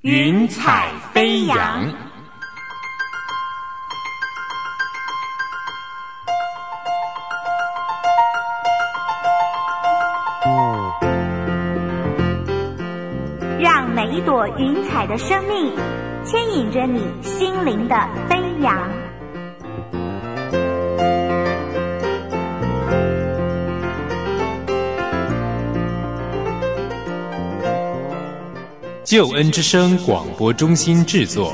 云彩飞扬。 让每一朵云彩的生命牵引着你心灵的飞扬。 救恩之声广播中心制作。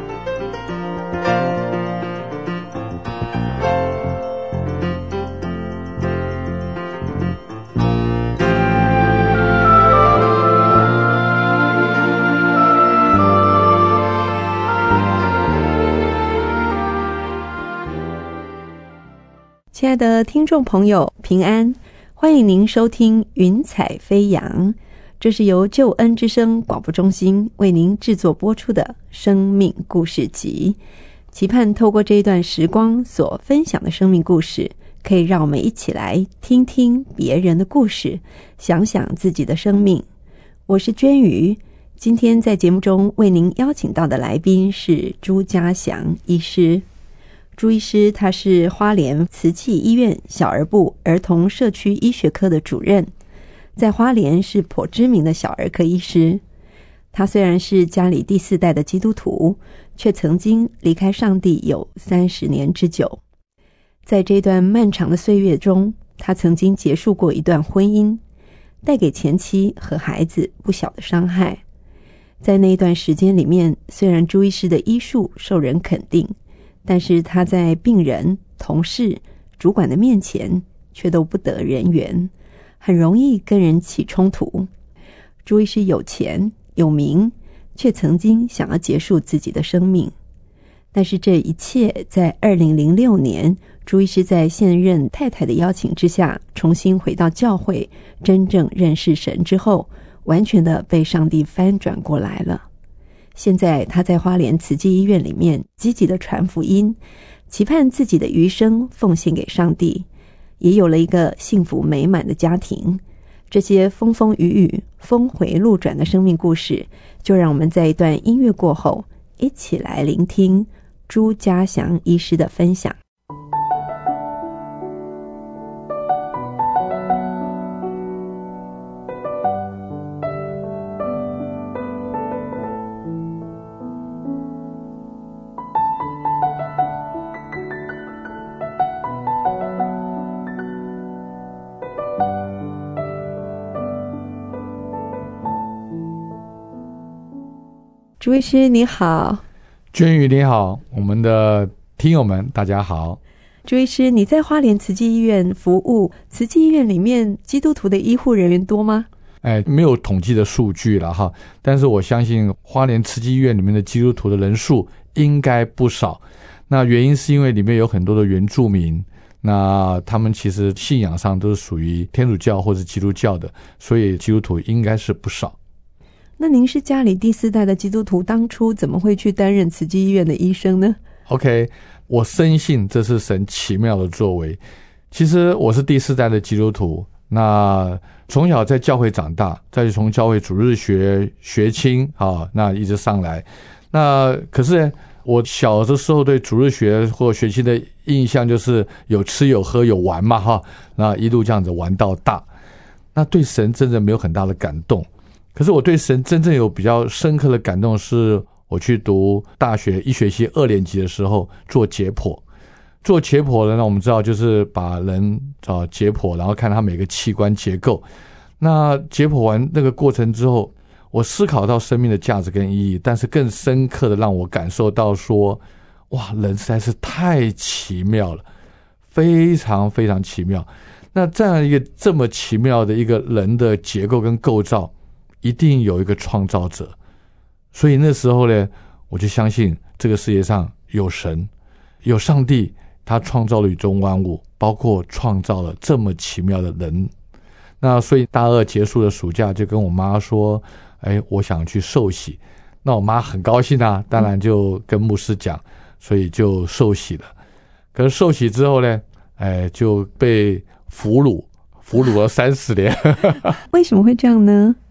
亲爱的听众朋友，平安，欢迎您收听云彩飞扬，这是由救恩之声广播中心为您制作播出的生命故事集，期盼透过这一段时光所分享的生命故事，可以让我们一起来听听别人的故事，想想自己的生命。我是娟瑜，今天在节目中为您邀请到的来宾是朱家祥医师。朱医师他是花莲慈济医院小儿部儿童社区医学科的主任，在花莲是颇知名的小儿科医师。他虽然是家里第4代的基督徒，却曾经离开上帝有30年之久。在这段漫长的岁月中，他曾经结束过一段婚姻，带给前妻和孩子不小的伤害。在那一段时间里面，虽然朱医师的医术受人肯定，但是他在病人、同事、主管的面前却都不得人缘，很容易跟人起冲突。朱医师有钱有名，却曾经想要结束自己的生命。但是这一切在2006年，朱医师在现任太太的邀请之下，重新回到教会，真正认识神之后，完全的被上帝翻转过来了。现在他在花莲慈济医院里面积极的传福音，期盼自己的余生奉献给上帝，也有了一个幸福美满的家庭。这些风风雨雨、峰回路转的生命故事，就让我们在一段音乐过后，一起来聆听朱家祥医师的分享。朱医师你好。 娟瑜你好，我们的听友们大家好。 朱医师，你在花莲慈济医院服务，慈济医院里面基督徒的医护人员多吗？ 没有统计的数据了哈，但是我相信花莲慈济医院里面的基督徒的人数应该不少。那原因是因为里面有很多的原住民，那他们其实信仰上都是属于天主教或者基督教的，所以基督徒应该是不少。 那您是家里第4代的基督徒，当初怎么会去担任慈济医院的医生呢？ OK， 我深信这是神奇妙的作为。其实我是第4代的基督徒，那从小在教会长大，再从教会主日学学青那一直上来。那可是我小的时候对主日学或学青的印象就是有吃有喝有玩嘛那一路这样子玩到大，那对神真的没有很大的感动。可是我对神真正有比较深刻的感动，是我去读大学医学系2年级的时候做解剖。做解剖呢，我们知道就是把人解剖，然后看他每个器官结构。那解剖完那个过程之后，我思考到生命的价值跟意义，但是更深刻的让我感受到说，哇，人实在是太奇妙了，非常非常奇妙。那这样一个这么奇妙的一个人的结构跟构造，一定有一个创造者。所以那时候呢，我就相信这个世界上有神，有上帝，他创造了宇宙万物，包括创造了这么奇妙的人。那所以大2结束的暑假就跟我妈说，我想去受洗。那我妈很高兴啊，当然就跟牧师讲，所以就受洗了。可是受洗之后呢，就被俘虏了30年。 为什么会这样呢？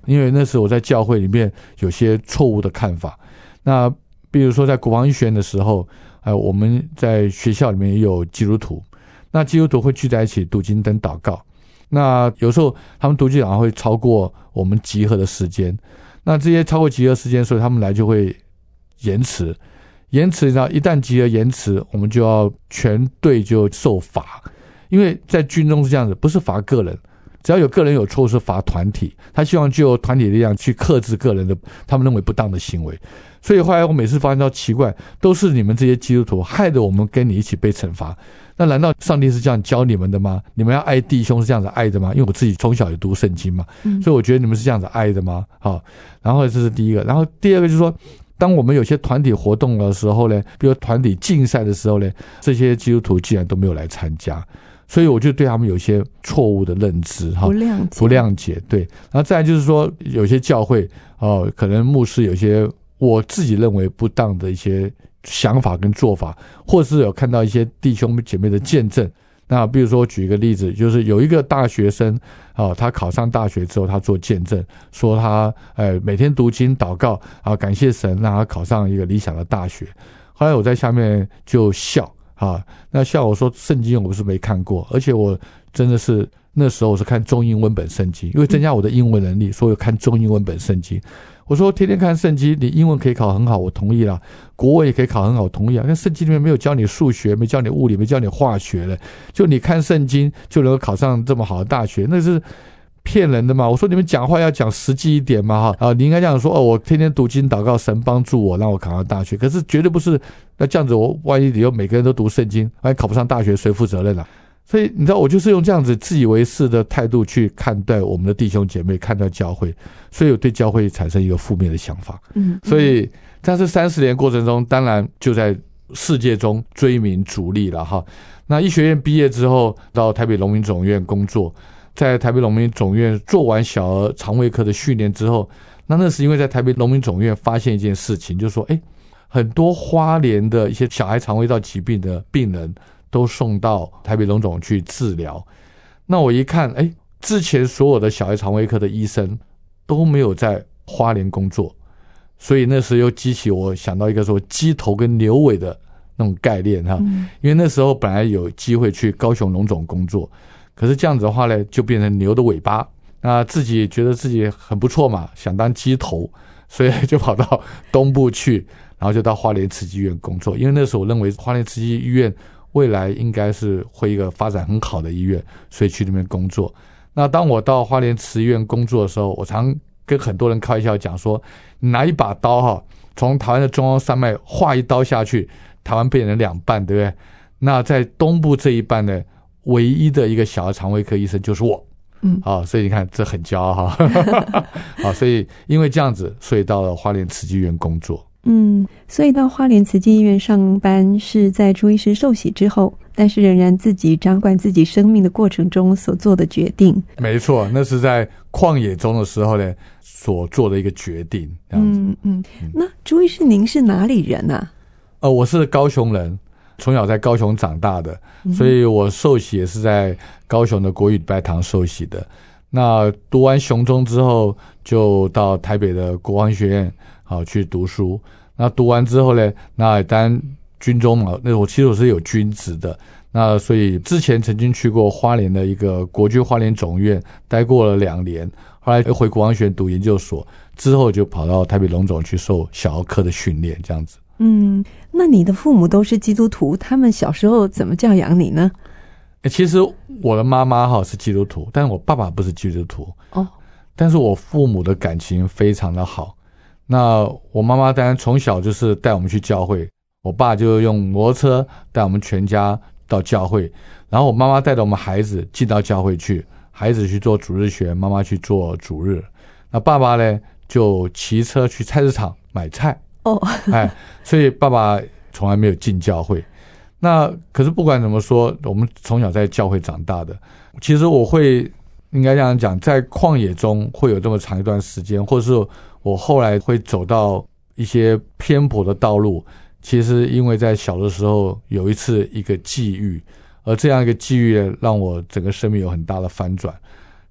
因为那时候我在教会里面有些错误的看法。那比如说在国防医学院的时候，我们在学校里面也有基督徒，那基督徒会聚在一起读经跟祷告。那有时候他们读经好像会超过我们集合的时间，那这些超过集合时间，所以他们来就会延迟，你知道，一旦集合延迟，我们就要全队就受罚。因为在军中是这样子，不是罚个人，只要有个人有错误是罚团体，他希望就由团体力量去克制个人的他们认为不当的行为。所以后来我每次发现到奇怪，都是你们这些基督徒害得我们跟你一起被惩罚。那难道上帝是这样教你们的吗？你们要爱弟兄是这样子爱的吗？因为我自己从小有读圣经嘛，所以我觉得你们是这样子爱的吗？好，然后这是第一个。然后第二个就是说，当我们有些团体活动的时候呢，比如团体竞赛的时候呢，这些基督徒竟然都没有来参加，所以我就对他们有些错误的认知，不谅解。对，然后再来就是说，有些教会可能牧师有些我自己认为不当的一些想法跟做法，或是有看到一些弟兄姐妹的见证。那比如说我举一个例子，就是有一个大学生他考上大学之后，他做见证，说他每天读经祷告感谢神让他考上一个理想的大学。后来我在下面就笑那笑我说圣经我不是没看过，而且我真的是那时候我是看中英文本圣经，因为增加我的英文能力，所以我看中英文本圣经。我说天天看圣经，你英文可以考很好，我同意啦，国文也可以考很好，我同意啊。但圣经里面没有教你数学，没教你物理，没教你化学了，就你看圣经就能够考上这么好的大学，那是骗人的嘛。我说你们讲话要讲实际一点嘛你应该这样说我天天读经祷告，神帮助我让我考上大学，可是绝对不是那这样子，我万一以后每个人都读圣经，万一考不上大学谁负责任啊？所以你知道我就是用这样子自以为是的态度去看待我们的弟兄姐妹，看待教会，所以我对教会产生一个负面的想法。所以在这30年过程中，当然就在世界中追名逐利了那医学院毕业之后到台北荣民总院工作，在台北荣民总院做完小儿肠胃科的训练之后，那是因为在台北荣民总院发现一件事情，就是说很多花莲的一些小孩肠胃道疾病的病人都送到台北荣总去治疗。那我一看之前所有的小孩肠胃科的医生都没有在花莲工作，所以那时候又激起我想到一个说鸡头跟牛尾的那种概念因为那时候本来有机会去高雄荣总工作，可是这样子的话呢就变成牛的尾巴，那自己觉得自己很不错嘛，想当鸡头，所以就跑到东部去，然后就到花莲慈济医院工作。因为那时候我认为花莲慈济医院未来应该是会一个发展很好的医院，所以去那边工作。那当我到花莲慈医院工作的时候，我常跟很多人开玩笑讲说，你拿一把刀从台湾的中央山脉划一刀下去，台湾变成2半，对不对？那在东部这一半呢，唯一的一个小儿肠胃科医生就是我。所以你看这很骄傲所以因为这样子，所以到了花莲慈济医院工作。 所以到花莲慈济医院上班是在朱医师受洗之后，但是仍然自己掌管自己生命的过程中所做的决定。 没错，那是在旷野中的时候呢所做的一个决定。这样子。 那朱医师您是哪里人啊？ 我是高雄人，从小在高雄长大的，所以我受洗也是在高雄的国语礼拜堂受洗的。那读完雄中之后，就到台北的国防学院去读书。那读完之后呢，那当然军中嘛，那其实我是有军职的，那所以之前曾经去过花莲的一个国军花莲总院待过了2年，后来回国防学院读研究所，之后就跑到台北荣总去受小儿科的训练，这样子。 那你的父母都是基督徒，他们小时候怎么教养你呢？ 其实我的妈妈是基督徒，但是我爸爸不是基督徒。但是我父母的感情非常的好。那我妈妈当然从小就是带我们去教会，我爸就用摩托车带我们全家到教会，然后我妈妈带着我们孩子进到教会去，孩子去做主日学，妈妈去做主日。那爸爸呢就骑车去菜市场买菜。所以爸爸从来没有进教会。那可是不管怎么说，我们从小在教会长大的，其实我会应该这样讲，在旷野中会有这么长一段时间，或者是我后来会走到一些偏颇的道路，其实因为在小的时候有一次一个际遇，而这样一个际遇让我整个生命有很大的翻转。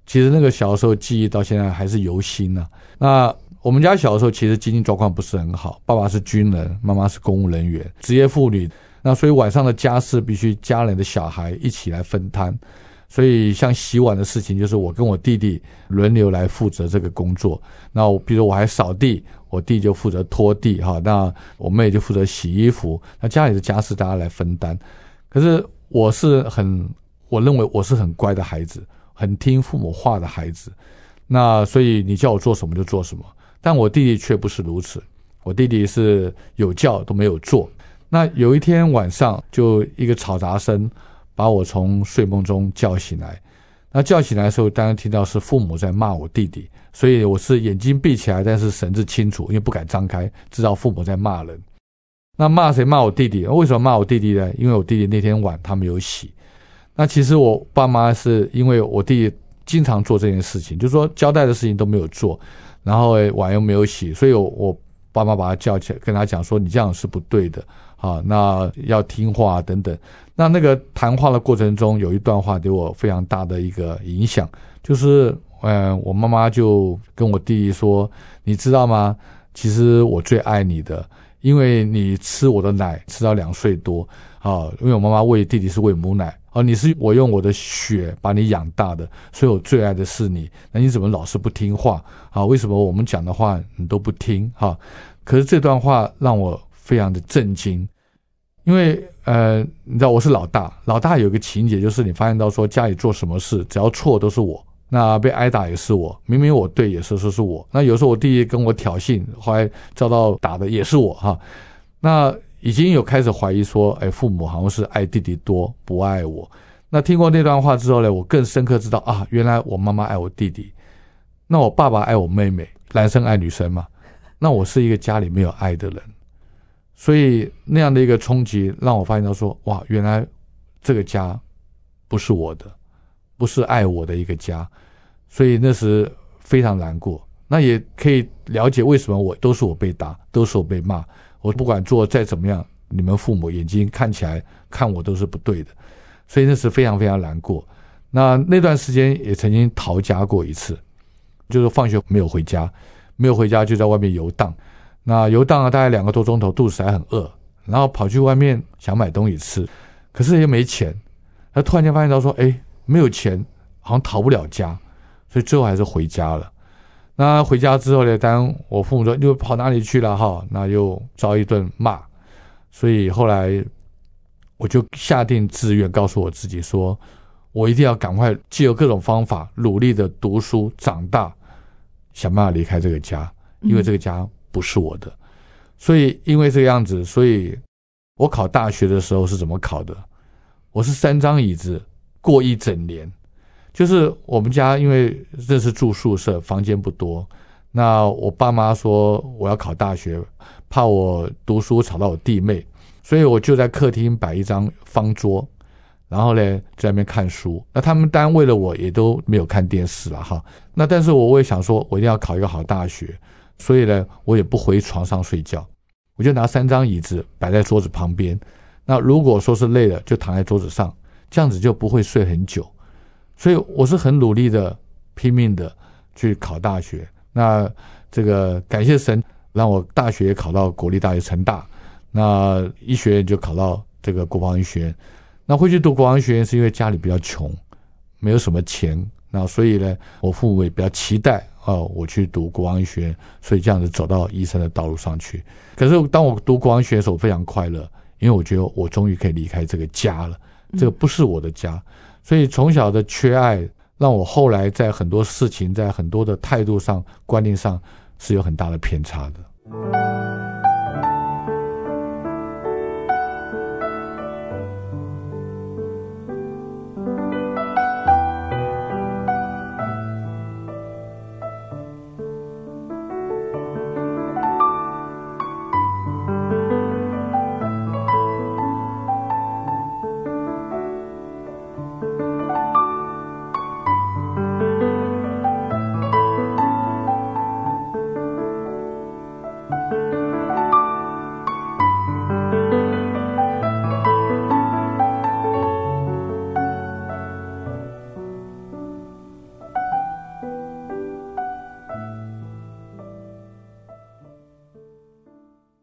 其实那个小时候记忆到现在还是犹新啊。那我们家小时候其实经济状况不是很好，爸爸是军人，妈妈是公务人员，职业妇女，那所以晚上的家事必须家人的小孩一起来分摊。所以像洗碗的事情，就是我跟我弟弟轮流来负责这个工作。那比如我还扫地，我弟就负责拖地哈，那我妹就负责洗衣服。那家里的家事大家来分担。可是我认为我是很乖的孩子，很听父母话的孩子。那所以你叫我做什么就做什么。但我弟弟却不是如此，我弟弟是有叫都没有做。那有一天晚上，就一个吵杂声把我从睡梦中叫醒来。那叫醒来的时候，当然听到是父母在骂我弟弟，所以我是眼睛闭起来，但是神志清楚，因为不敢张开，知道父母在骂人。那骂谁？骂我弟弟。为什么骂我弟弟呢？因为我弟弟那天碗他没有洗。那其实我爸妈是因为我弟弟经常做这件事情，就是说交代的事情都没有做，然后碗又没有洗，所以我爸妈把他叫起来，跟他讲说你这样是不对的啊，那要听话等等。那个谈话的过程中，有一段话给我非常大的一个影响，就是我妈妈就跟我弟弟说，你知道吗？其实我最爱你的，因为你吃我的奶吃到2岁多啊，因为我妈妈喂弟弟是喂母奶啊，你是我用我的血把你养大的，所以我最爱的是你。那你怎么老是不听话啊？为什么我们讲的话你都不听啊？可是这段话让我非常的震惊，因为你知道我是老大，老大有一个情节就是你发现到说家里做什么事只要错都是我，那被挨打也是我，明明我对也是说是我，那有时候我弟弟跟我挑衅，后来遭到打的也是我哈。那已经有开始怀疑说父母好像是爱弟弟多不爱我。那听过那段话之后呢，我更深刻知道啊，原来我妈妈爱我弟弟，那我爸爸爱我妹妹，男生爱女生嘛，那我是一个家里没有爱的人。所以那样的一个冲击让我发现到说，哇，原来这个家不是我的，不是爱我的一个家。所以那时非常难过。那也可以了解为什么都是我被打，都是我被骂，我不管做再怎么样，你们父母眼睛看起来看我都是不对的。所以那时非常非常难过。那段时间也曾经逃家过一次，就是放学没有回家就在外面游荡。那游荡了大概2个多钟头，肚子还很饿，然后跑去外面想买东西吃，可是也没钱。他突然间发现到说，没有钱，好像逃不了家，所以最后还是回家了。那回家之后呢，当然我父母说又跑哪里去了哈，那又遭一顿骂。所以后来我就下定志愿告诉我自己说，我一定要赶快藉由各种方法努力的读书长大，想办法离开这个家，因为这个家不是我的。所以因为这个样子，所以我考大学的时候是怎么考的？我是3张椅子过1整年。就是我们家因为这是住宿舍，房间不多，那我爸妈说我要考大学，怕我读书吵到我弟妹，所以我就在客厅摆一张方桌，然后呢在那边看书。那他们当然为了我也都没有看电视了哈。那但是我也想说我一定要考一个好大学，所以呢我也不回床上睡觉，我就拿3张椅子摆在桌子旁边。那如果说是累了就躺在桌子上，这样子就不会睡很久。所以我是很努力的拼命的去考大学。那这个感谢神让我大学考到国立大学成大，那医学院就考到这个国防医学院。那会去读国防医学院是因为家里比较穷，没有什么钱，那所以呢我父母也比较期待我去读国防医学院，所以这样子走到医生的道路上去。可是当我读国防医学院的时候，我非常快乐，因为我觉得我终于可以离开这个家了，这个不是我的家。所以从小的缺爱让我后来在很多事情，在很多的态度上观念上是有很大的偏差的。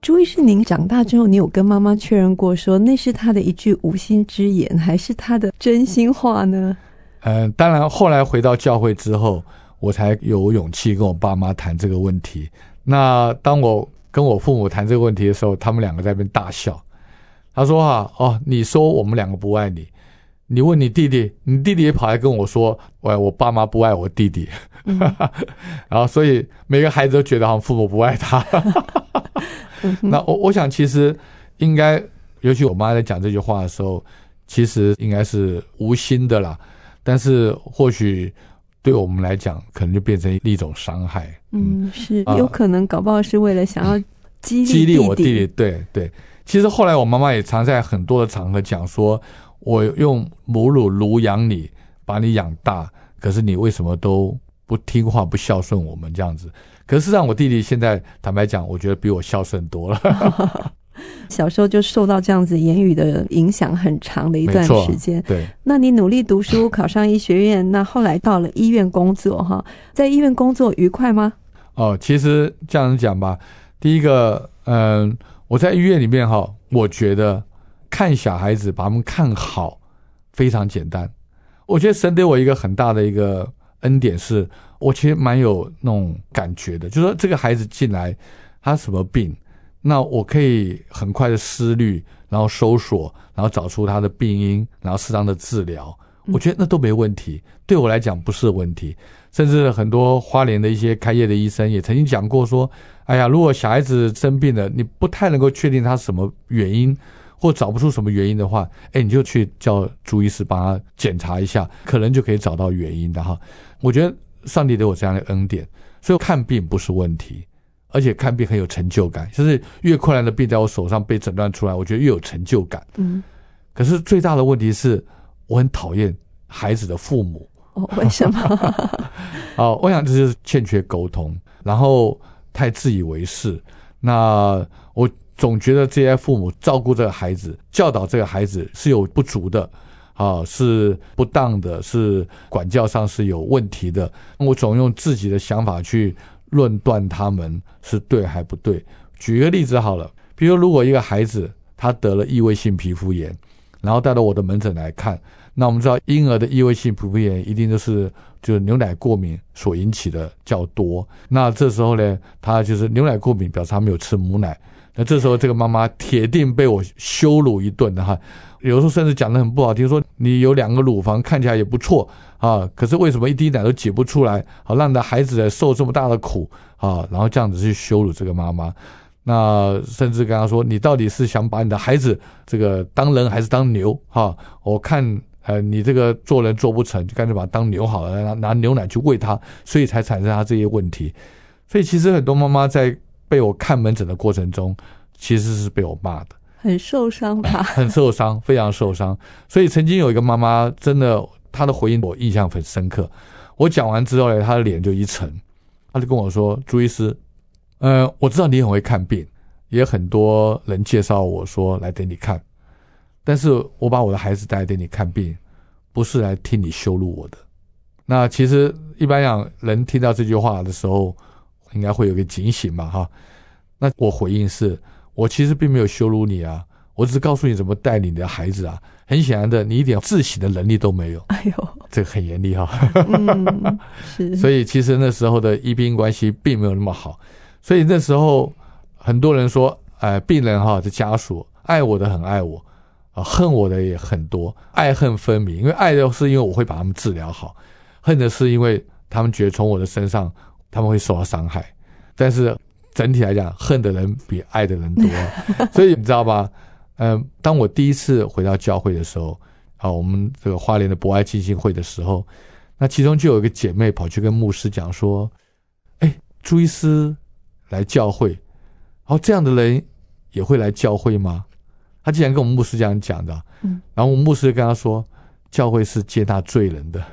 朱医师，您长大之后，你有跟妈妈确认过说那是她的一句无心之言，还是她的真心话呢？ 当然后来回到教会之后，我才有勇气跟我爸妈谈这个问题。那当我跟我父母谈这个问题的时候，他们两个在那边大笑。他说你说我们两个不爱你，你问你弟弟，你弟弟也跑来跟我说我爸妈不爱我弟弟。然后所以每个孩子都觉得好像父母不爱他。那我想其实应该，尤其我妈在讲这句话的时候，其实应该是无心的啦，但是或许对我们来讲可能就变成一种伤害。 是有可能搞不好是为了想要激励我弟弟。对对，其实后来我妈妈也常在很多的场合讲说，我用母乳乳养你，把你养大，可是你为什么都不听话，不孝顺我们这样子。可是让我弟弟现在坦白讲，我觉得比我孝顺多了。 小时候就受到这样子言语的影响很长的一段时间。 对， 那你努力读书，考上医学院，那后来到了医院工作在医院工作愉快吗？ 其实这样讲吧，第一个我在医院里面我觉得看小孩子把他们看好非常简单。我觉得神给我一个很大的一个恩典，是我其实蛮有那种感觉的，就是说这个孩子进来他什么病，那我可以很快的思虑，然后搜索，然后找出他的病因，然后适当的治疗，我觉得那都没问题，对我来讲不是问题。甚至很多花莲的一些开业的医生也曾经讲过说，哎呀，如果小孩子生病了，你不太能够确定他什么原因，或找不出什么原因的话，你就去叫朱医师帮他检查一下，可能就可以找到原因的我觉得上帝给我这样的恩典，所以看病不是问题，而且看病很有成就感，就是越困难的病在我手上被诊断出来，我觉得越有成就感。可是最大的问题是我很讨厌孩子的父母。 为什么？ 我想这就是欠缺沟通，然后太自以为是。那我总觉得这些父母照顾这个孩子，教导这个孩子是有不足的，是不当的，是管教上是有问题的。我总用自己的想法去论断他们是对还不对。举一个例子好了，比如如果一个孩子他得了异位性皮肤炎，然后带到我的门诊来看，那我们知道婴儿的异位性皮肤炎一定都是就是牛奶过敏所引起的较多。那这时候呢，他就是牛奶过敏表示他没有吃母奶，那这时候这个妈妈铁定被我羞辱一顿的有时候甚至讲得很不好听，说你有2个乳房看起来也不错可是为什么一滴奶都挤不出来，让你的孩子受这么大的苦然后这样子去羞辱这个妈妈。那甚至跟他说，你到底是想把你的孩子这个当人还是当牛我看你这个做人做不成，就干脆把他当牛好了，拿牛奶去喂他，所以才产生他这些问题。所以其实很多妈妈在被我看门诊的过程中，其实是被我骂的， 很受伤吧？ 很受伤，非常受伤。所以曾经有一个妈妈，真的她的回应我印象很深刻。我讲完之后呢，她的脸就一沉，她就跟我说，朱医师我知道你很会看病，也很多人介绍我说来等你看，但是我把我的孩子带来等你看病，不是来听你羞辱我的。那其实一般讲人听到这句话的时候，应该会有个警醒嘛那我回应是，我其实并没有羞辱你我只是告诉你怎么带你的孩子很显然的，你一点自省的能力都没有。 哎呦， 这个很严厉是。 所以其实那时候的医病关系并没有那么好。所以那时候很多人说病人的家属爱我的很爱我恨我的也很多，爱恨分明。因为爱的是因为我会把他们治疗好，恨的是因为他们觉得从我的身上他们会受到伤害。但是整体来讲，恨的人比爱的人多所以你知道吧当我第一次回到教会的时候我们这个花莲的博爱基金会的时候，那其中就有一个姐妹跑去跟牧师讲说，朱医师来教会，这样的人也会来教会吗？他竟然跟我们牧师这样讲的然后我们牧师跟他说，教会是接纳罪人的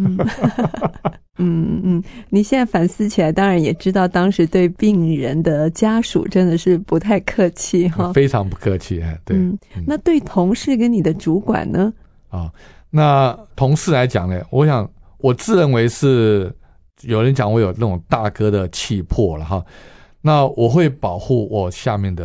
你现在反思起来，当然也知道当时对病人的家属真的是不太客气非常不客气对那对同事跟你的主管呢？ 那同事来讲呢，我想我自认为是有人讲我有那种大哥的气魄了那我会保护我下面的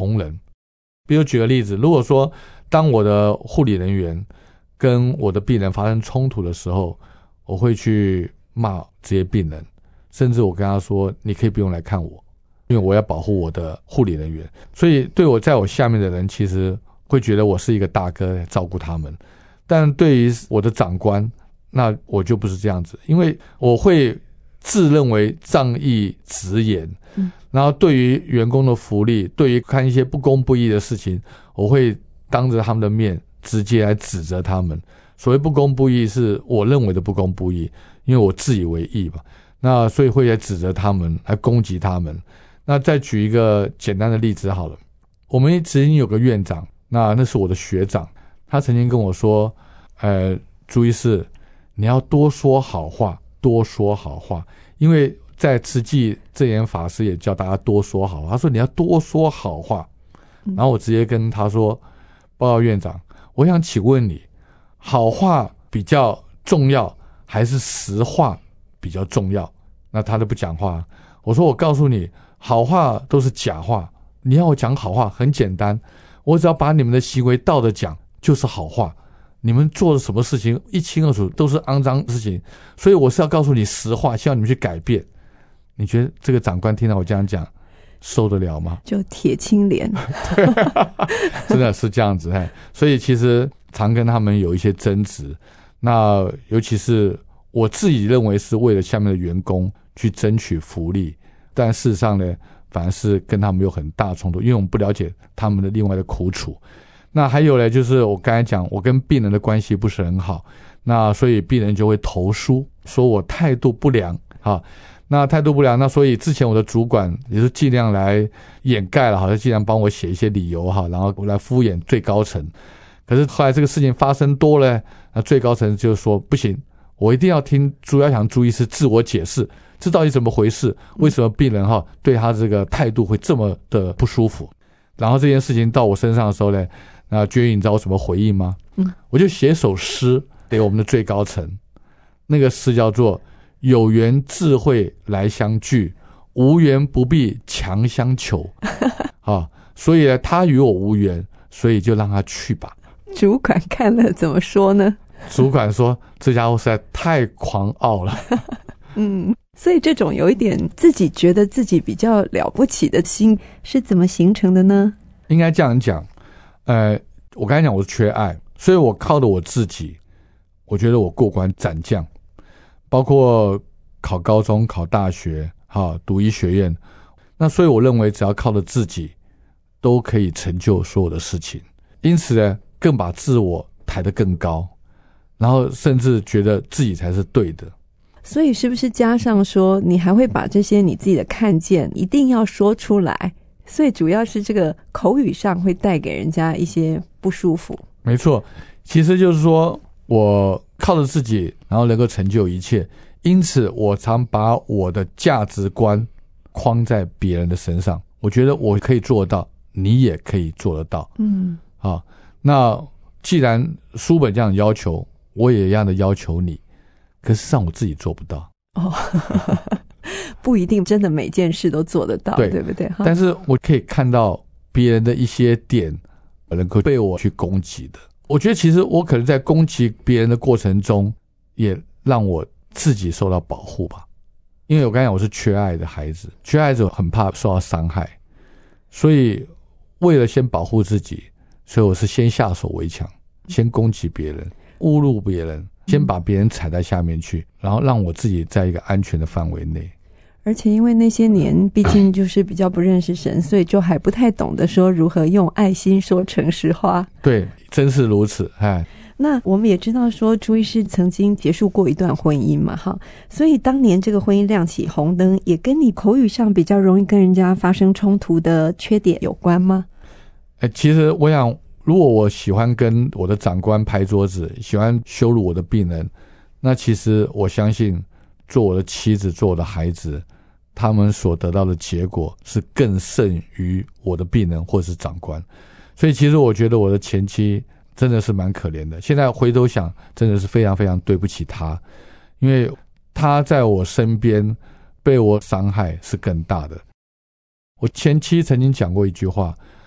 同仁。比如举个例子，如果说当我的护理人员跟我的病人发生冲突的时候，我会去骂这些病人，甚至我跟他说你可以不用来看我，因为我要保护我的护理人员。所以对我在我下面的人其实会觉得我是一个大哥来照顾他们，但对于我的长官，那我就不是这样子，因为我会自认为仗义直言，然后对于员工的福利，对于看一些不公不义的事情，我会当着他们的面直接来指责他们。所谓不公不义是我认为的不公不义，因为我自以为义嘛，那所以会来指责他们，来攻击他们。那再举一个简单的例子好了，我们曾经有个院长，那是我的学长，他曾经跟我说朱医师，你要多说好话，多说好话，因为在慈济证严法师也教大家多说好话，他说你要多说好话。然后我直接跟他说，报告院长，我想请问你，好话比较重要还是实话比较重要？那他都不讲话。我说我告诉你，好话都是假话，你要我讲好话很简单，我只要把你们的行为倒着讲就是好话，你们做了什么事情一清二楚，都是肮脏事情，所以我是要告诉你实话，希望你们去改变。你觉得这个长官听到我这样讲受得了吗？ 就铁青脸真的是这样子。所以其实常跟他们有一些争执，那尤其是我自己认为是为了下面的员工去争取福利，但事实上呢，反而是跟他们有很大冲突，因为我们不了解他们的另外的苦楚。那还有呢，就是我刚才讲，我跟病人的关系不是很好，那所以病人就会投诉说我态度不良啊。那态度不良，那所以之前我的主管也是尽量来掩盖了，好像尽量帮我写一些理由哈，然后我来敷衍最高层。可是后来这个事情发生多了，那最高层就说不行，我一定要听朱耀祥朱医师自我解释，这到底怎么回事？为什么病人哈对他这个态度会这么的不舒服？然后这件事情到我身上的时候呢，那娟玉你知道我怎么回应吗？我就写首诗给我们的最高层，那个诗叫做有缘智慧来相聚，无缘不必强相求所以呢他与我无缘，所以就让他去吧。 主管看了怎么说呢？ 主管说这家伙实在太狂傲了所以这种有一点自己觉得自己比较了不起的心是怎么形成的呢？ 应该这样讲，我刚才讲我是缺爱，所以我靠着我自己，我觉得我过关斩将，包括考高中、考大学、读医学院，那所以我认为只要靠着自己，都可以成就所有的事情。因此呢，更把自我抬得更高，然后甚至觉得自己才是对的。 所以是不是加上说，你还会把这些你自己的看见一定要说出来？所以主要是这个口语上会带给人家一些不舒服。 没错，其实就是说我靠着自己，然后能够成就一切，因此我常把我的价值观框在别人的身上。我觉得我可以做得到，你也可以做得到。那既然书本这样要求，我也一样的要求你，可是让我自己做不到。 不一定真的每件事都做得到， 对不对？ 但是我可以看到别人的一些点能够被我去攻击的。我觉得其实我可能在攻击别人的过程中，也让我自己受到保护吧。因为我刚才讲我是缺爱的孩子，缺爱者很怕受到伤害，所以为了先保护自己，所以我是先下手为强，先攻击别人，侮辱别人，先把别人踩在下面去，然后让我自己在一个安全的范围内。 而且因为那些年毕竟就是比较不认识神，所以就还不太懂得说如何用爱心说诚实话。 对，真是如此。 那我们也知道说朱医师曾经结束过一段婚姻嘛，所以当年这个婚姻亮起红灯，也跟你口语上比较容易跟人家发生冲突的缺点有关吗？ 其实我想，如果我喜欢跟我的长官拍桌子，喜欢羞辱我的病人，那其实我相信做我的妻子，做我的孩子，他们所得到的结果是更胜于我的病人或是长官。所以其实我觉得我的前妻真的是蛮可怜的，现在回头想真的是非常非常对不起她，因为她在我身边被我伤害是更大的。我前妻曾经讲过一句话，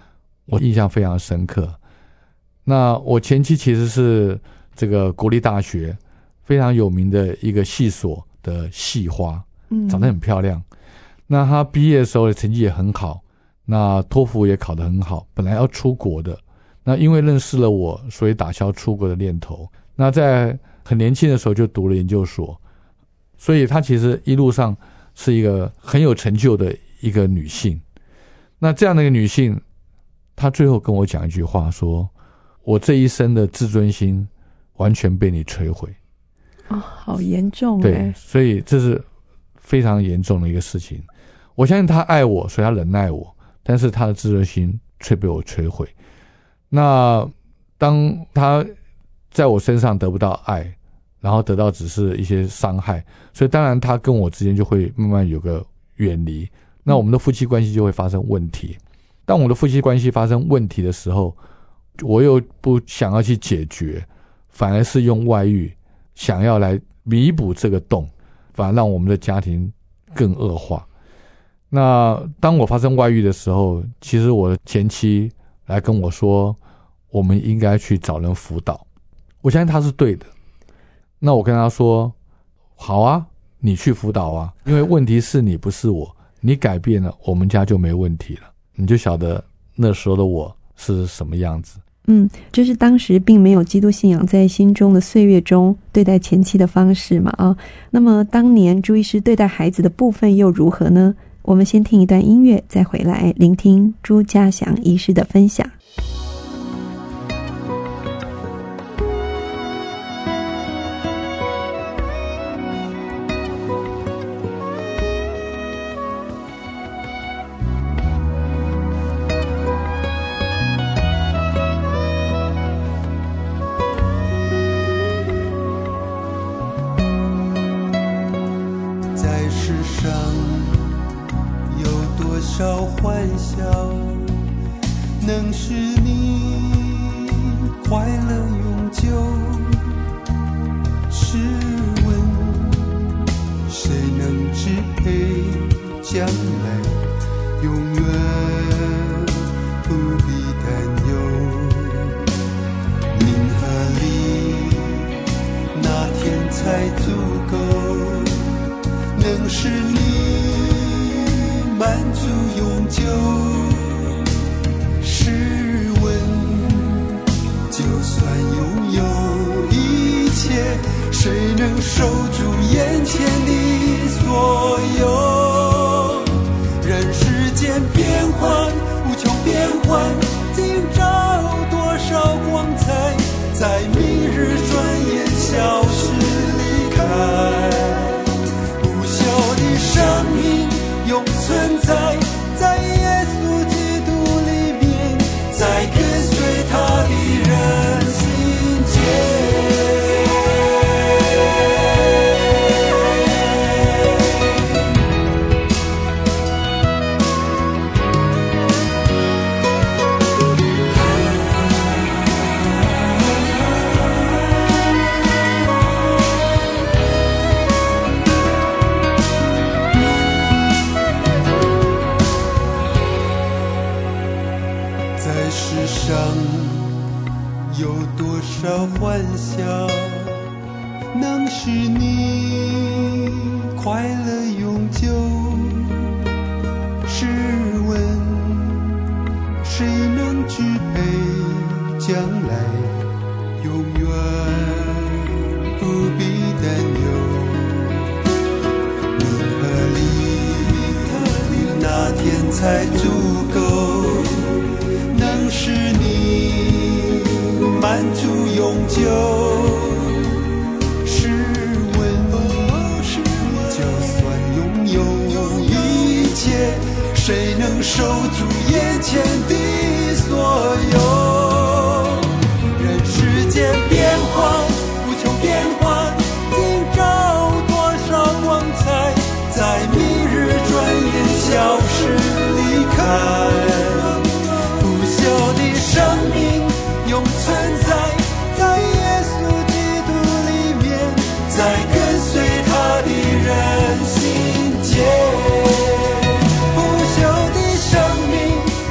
我印象非常深刻。那我前妻其实是这个国立大学非常有名的一个系所的系花，长得很漂亮。那她毕业的时候的成绩也很好，那托福也考得很好，本来要出国的，那因为认识了我，所以打消出国的念头。那在很年轻的时候就读了研究所，所以她其实一路上是一个很有成就的一个女性。那这样的一个女性，她最后跟我讲一句话说，我这一生的自尊心完全被你摧毁。 好严重。 对，所以这是非常严重的一个事情。我相信她爱我，所以她忍耐我，但是她的自尊心却被我摧毁。那当她在我身上得不到爱，然后得到只是一些伤害，所以当然她跟我之间就会慢慢有个远离，那我们的夫妻关系就会发生问题。当我们的夫妻关系发生问题的时候，我又不想要去解决，反而是用外遇想要来弥补这个洞，反而让我们的家庭更恶化。那当我发生外遇的时候，其实我的前妻来跟我说，我们应该去找人辅导。我相信他是对的。那我跟他说，好啊，你去辅导啊，因为问题是你不是我，你改变了，我们家就没问题了。你就晓得那时候的我是什么样子。 就是当时并没有基督信仰在心中的岁月中对待前妻的方式嘛啊。那么当年朱医师对待孩子的部分又如何呢？我们先听一段音乐，再回来聆听朱家祥医师的分享。 能使你快乐永久，试问谁能支配将来，永远不必担忧。银河里那天才足够，能使你满足永久。试问就算拥有一切，谁能守住眼前的所有？人世间变幻无穷变幻，今朝多少光彩，在明日转眼消失离开。不朽的生命永存在，在耶稣基督里面，在跟随他的人心间。在世上有多少欢笑，能使你快乐永久？试问谁能支配将来，永远不必担忧。银河里那天才足够，能使你满足永久。试问就算拥有一切，谁能守住眼前的所有？人世间变幻无穷变幻，今朝多少光彩，在明日转眼消失离开。生命永存在，在耶稣基督里面，在跟随他的人心间。不朽的生命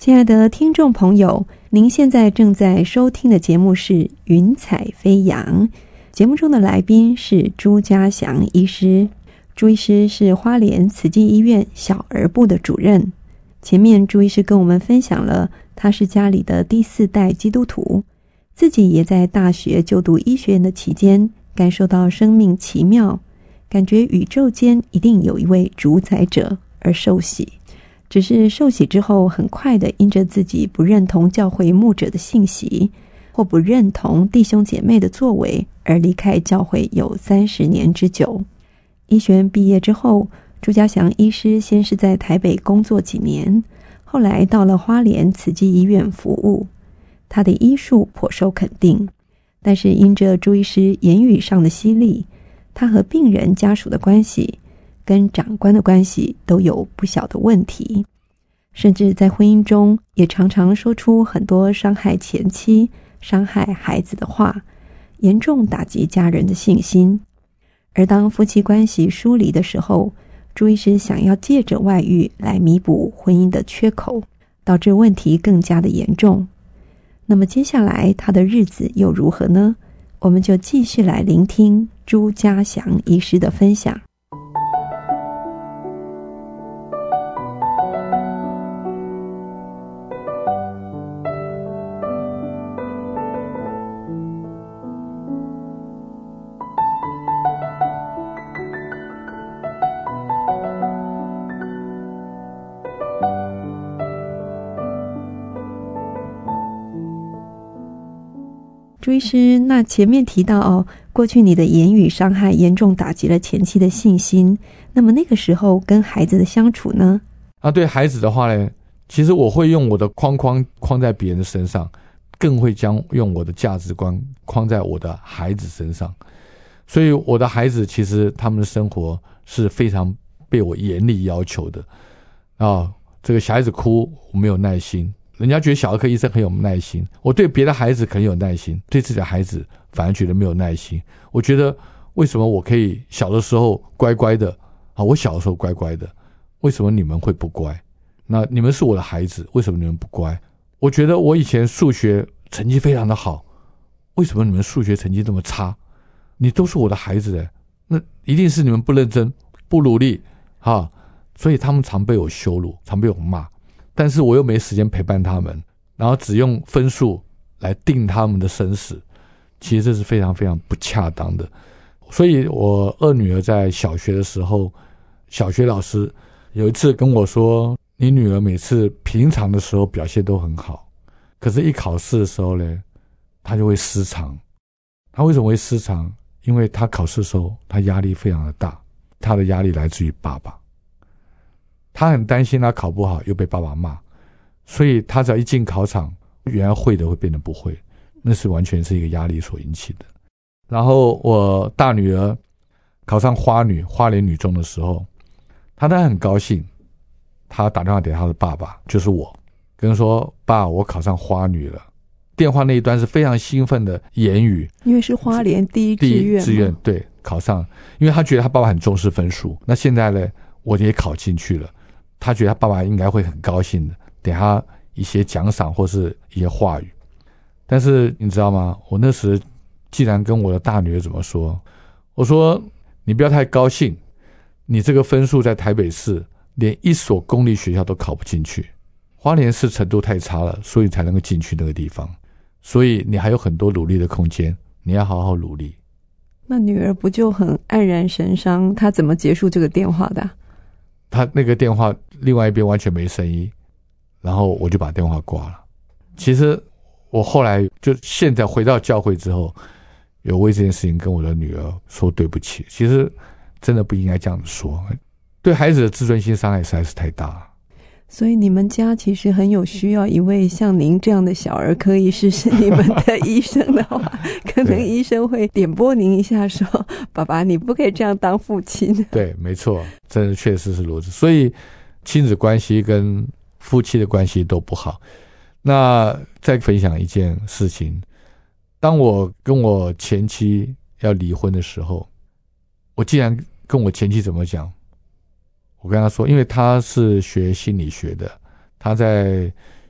亲爱的听众朋友，您现在正在收听的节目是《云彩飞扬》，节目中的来宾是朱家祥医师。朱医师是花莲慈济医院小儿部的主任。前面朱医师跟我们分享了他是家里的第4代基督徒，自己也在大学就读医学院的期间感受到生命奇妙，感觉宇宙间一定有一位主宰者而受洗。只是受洗之后很快的因着自己不认同教会牧者的信息，或不认同弟兄姐妹的作为而离开教会有30年之久。医学院毕业之后，朱家祥医师先是在台北工作几年，后来到了花莲慈济医院服务。他的医术颇受肯定，但是因着朱医师言语上的犀利，他和病人家属的关系跟长官的关系都有不小的问题，甚至在婚姻中也常常说出很多伤害前妻、伤害孩子的话，严重打击家人的信心。而当夫妻关系疏离的时候，朱医师想要借着外遇来弥补婚姻的缺口，导致问题更加的严重。那么接下来他的日子又如何呢？我们就继续来聆听朱家祥医师的分享。朱医师，那前面提到过去你的言语伤害严重打击了前妻的信心，那么那个时候跟孩子的相处呢？ 对孩子的话呢，其实我会用我的框在别人身上，更会用我的价值观框在我的孩子身上。所以我的孩子其实他们的生活是非常被我严厉要求的这个小孩子哭我没有耐心，人家觉得小儿科医生很有耐心，我对别的孩子可能有耐心，对自己的孩子反而觉得没有耐心。我觉得为什么我可以小的时候乖乖的我小的时候乖乖的，为什么你们会不乖？那你们是我的孩子，为什么你们不乖？我觉得我以前数学成绩非常的好，为什么你们数学成绩这么差？你都是我的孩子那一定是你们不认真不努力所以他们常被我羞辱，常被我骂，但是我又没时间陪伴他们，然后只用分数来定他们的生死，其实这是非常非常不恰当的。所以我二女儿在小学的时候，小学老师有一次跟我说，你女儿每次平常的时候表现都很好，可是一考试的时候呢，她就会失常。她为什么会失常？因为她考试的时候她压力非常的大，她的压力来自于爸爸，她很担心她考不好又被爸爸骂，所以她只要一进考场，原来会的会变得不会，那是完全是一个压力所引起的。然后我大女儿考上花莲女中的时候，她当然很高兴，她打电话给她的爸爸，就是我，跟说爸，我考上花女了。电话那一端是非常兴奋的言语， 因为是花莲第一志愿对，考上，因为他觉得他爸爸很重视分数，那现在呢我也考进去了，他觉得他爸爸应该会很高兴的，给他一些奖赏或是一些话语。但是你知道吗，我那时既然跟我的大女儿怎么说，我说你不要太高兴，你这个分数在台北市连一所公立学校都考不进去，花莲市程度太差了，所以才能够进去那个地方，所以你还有很多努力的空间，你要好好努力。 那女儿不就很黯然神伤？她怎么结束这个电话的？ 她那个电话另外一边完全没声音，然后我就把电话挂了。其实我后来就现在回到教会之后，有为这件事情跟我的女儿说对不起，其实真的不应该这样子说，对孩子的自尊心伤害实在是太大了。 所以你们家其实很有需要一位像您这样的小儿科医师，是你们的医生的话，可能医生会点拨您一下说，爸爸你不可以这样当父亲。 对，没错，真的确实是如此。所以亲子关系跟夫妻的关系都不好。那再分享一件事情，当我跟我前妻要离婚的时候，我既然跟我前妻怎么讲，我跟她说，因为她是学心理学的，她在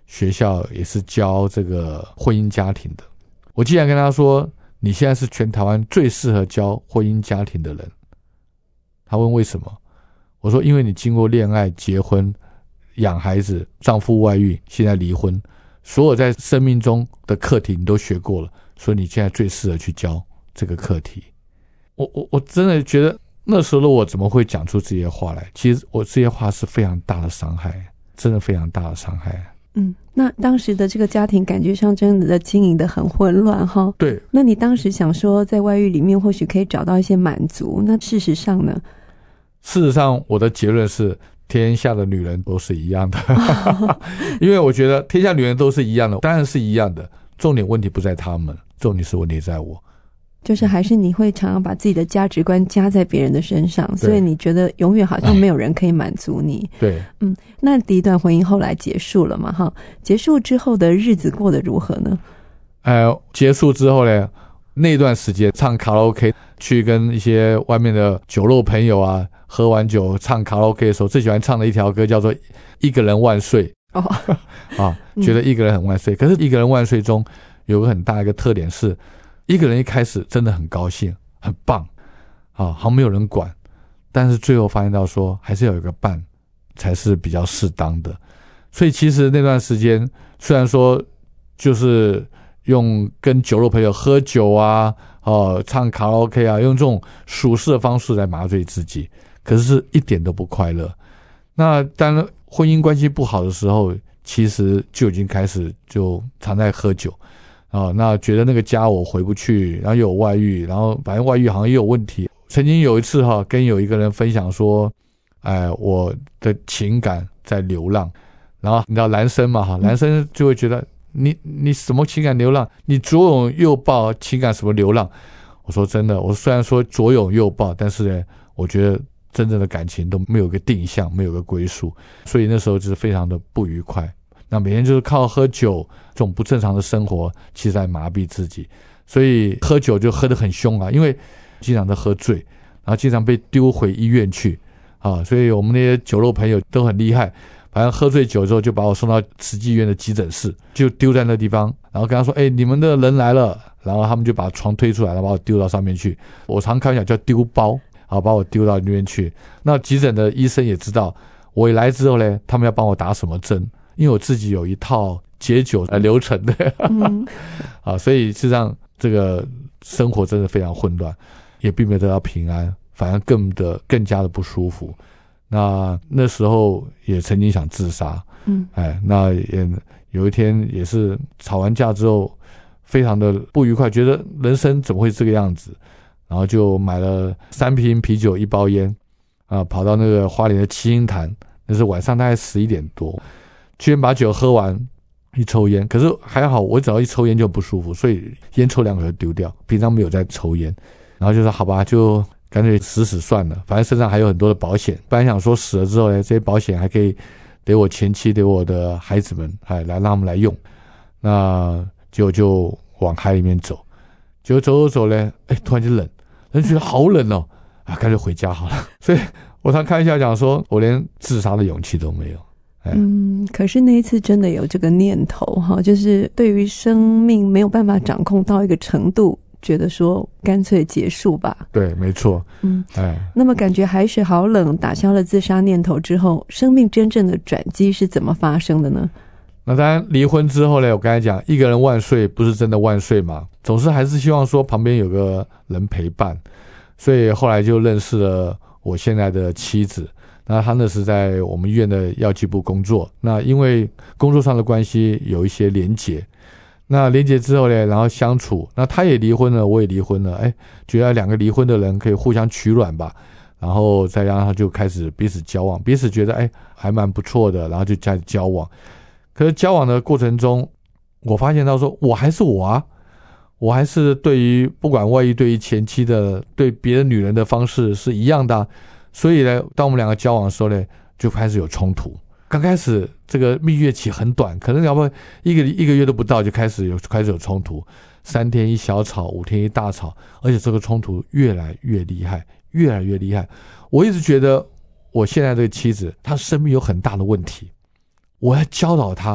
学校也是教这个婚姻家庭的。我竟然跟他说，你现在是全台湾最适合教婚姻家庭的人。他问为什么？我说因为你经过恋爱、结婚、养孩子、丈夫外遇，现在离婚，所有在生命中的课题你都学过了，所以你现在最适合去教这个课题。我真的觉得那时候的我怎么会讲出这些话来？其实我这些话是非常大的伤害，真的非常大的伤害。 那当时的这个家庭感觉上真的经营得很混乱哈。 对。 那你当时想说在外遇里面或许可以找到一些满足，那事实上呢？ 事实上我的结论是天下的女人都是一样的因为我觉得天下女人都是一样的，当然是一样的，重点问题不在她们，重点是问题在我。 就是还是你会常常把自己的价值观加在别人的身上，所以你觉得永远好像没有人可以满足你。 对。 那第一段婚姻后来结束了嘛？哈，结束之后的日子过得如何呢？ 结束之后呢，那段时间唱卡拉 OK， 去跟一些外面的酒肉朋友啊，喝完酒唱卡拉 OK 的时候，最喜欢唱的一条歌叫做《一个人万岁》。觉得一个人很万岁。可是一个人万岁中有个很大的一个特点是，一个人一开始真的很高兴很棒好像没有人管，但是最后发现到说还是要有个伴才是比较适当的。所以其实那段时间虽然说就是用跟酒肉朋友喝酒啊唱卡拉 OK 啊，用这种舒适的方式来麻醉自己，可是一点都不快乐。那当然婚姻关系不好的时候，其实就已经开始就常在喝酒那觉得那个家我回不去，然后又有外遇，然后反正外遇好像也有问题。曾经有一次跟有一个人分享说我的情感在流浪，然后你知道男生嘛男生就会觉得你什么情感流浪，你左拥右抱，情感什么流浪。我说真的，我虽然说左拥右抱，但是呢我觉得真正的感情都没有个定向，没有个归属，所以那时候就是非常的不愉快。那每天就是靠喝酒这种不正常的生活，其实在麻痹自己。所以喝酒就喝得很凶因为经常都喝醉，然后经常被丢回医院去所以我们那些酒肉朋友都很厉害，反正喝醉酒之后就把我送到慈济医院的急诊室，就丢在那地方，然后跟他说你们的人来了，然后他们就把床推出来，然后把我丢到上面去。我常开玩笑叫丢包把我丢到那边去。那急诊的医生也知道我一来之后呢，他们要帮我打什么针，因为我自己有一套解酒流程的所以事实上这个生活真的非常混乱，也并没有得到平安，反而更加的不舒服。那时候也曾经想自杀那也有一天也是吵完架之后非常的不愉快，觉得人生怎么会这个样子，然后就买了3瓶啤酒1包烟跑到那个花莲的七星潭，那是晚上大概11点多，居然把酒喝完一抽烟。可是还好我只要一抽烟就不舒服，所以烟抽2口就丢掉，平常没有在抽烟。然后就说好吧，就干脆死算了，反正身上还有很多的保险，本来想说死了之后呢，这些保险还可以给我前妻给我的孩子们来让他们来用。那结果就往海里面走，结果走呢突然就冷，人觉得好冷干脆回家好了。所以我常开玩笑讲说我连自杀的勇气都没有可是那一次真的有这个念头就是对于生命没有办法掌控到一个程度，觉得说干脆结束吧。 对，没错。 那么感觉海水好冷，打消了自杀念头之后，生命真正的转机是怎么发生的呢？ 那当然离婚之后呢，我刚才讲一个人万岁不是真的万岁嘛，总是还是希望说旁边有个人陪伴，所以后来就认识了我现在的妻子。那她那时在我们医院的药剂部工作，那因为工作上的关系有一些连结，那连结之后呢，然后相处，那她也离婚了，我也离婚了，觉得2个离婚的人可以互相取暖吧，然后再让他就开始彼此交往，彼此觉得还蛮不错的，然后就开始交往。可是交往的过程中，我发现到说我还是我我还是对于不管外遇对于前妻的对别的女人的方式是一样的所以呢，当我们2个交往的时候呢，就开始有冲突。刚开始这个蜜月期很短，可能要不一个月都不到就开始有冲突，3天一小吵，5天一大吵，而且这个冲突越来越厉害。我一直觉得我现在这个妻子她生命有很大的问题，我要教导她